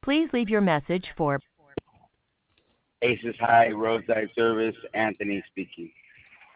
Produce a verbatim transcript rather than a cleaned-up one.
Please leave your message for Aces High Roadside Service, Anthony speaking.